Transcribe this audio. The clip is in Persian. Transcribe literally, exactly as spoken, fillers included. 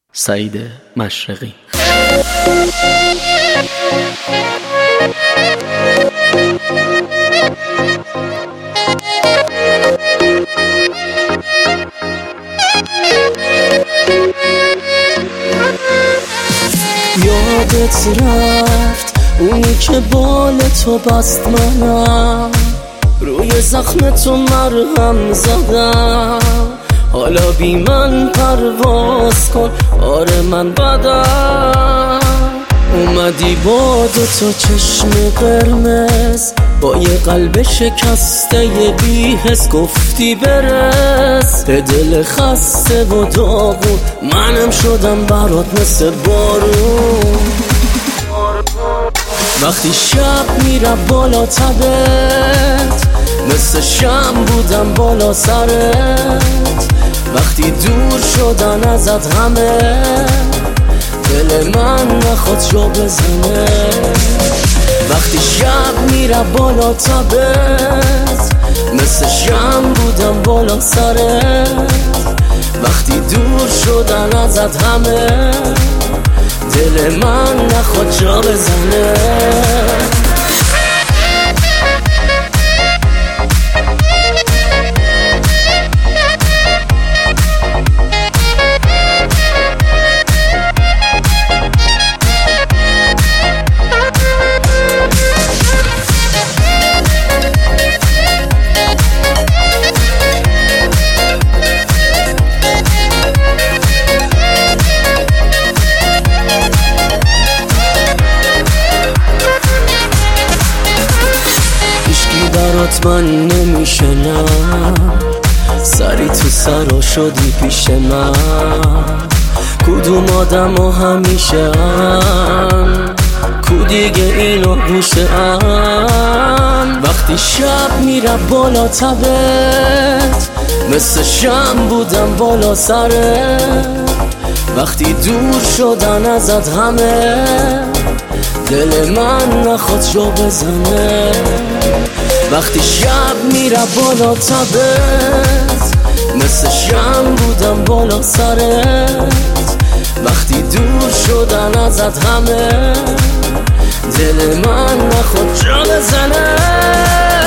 سعید مشرقی. یادت رفت اونی که بال تو بست منم، روی زخم تو مرهم زدم، حالا بی من پرواز کن، آره من بدم. اومدی با دو تا چشم قرمز، با یه قلب شکسته بی حس، گفتی برس به دل خسته و داغون، منم شدم برات مثل بارون. وقتی شب میره بالا تبت، مثل شم بودم بالا سرت، وقتی دور شدن ازت همه، دل من نخواد جا بزنه. وقتی شب میره بالا تبت، مثل شم بودم بالا سرت، وقتی دور شدن ازت همه، دل من نخواد جا بزنه. برات من نمیشنم، سری تو سرا شدی پیش من، کدوم آدم و همیشه هم، کو دیگه اینو گوشه هم. وقتی شب میره بالا تبت، مثل شم بودم بالا سرت، وقتی دور شدن ازت همه، دل من نخواد جا بزنه. وقتی شب میره بالا تبت، مثل شم بودم بالا سرت، وقتی دور شدن ازت همه، دل من نخواد جا بزنه.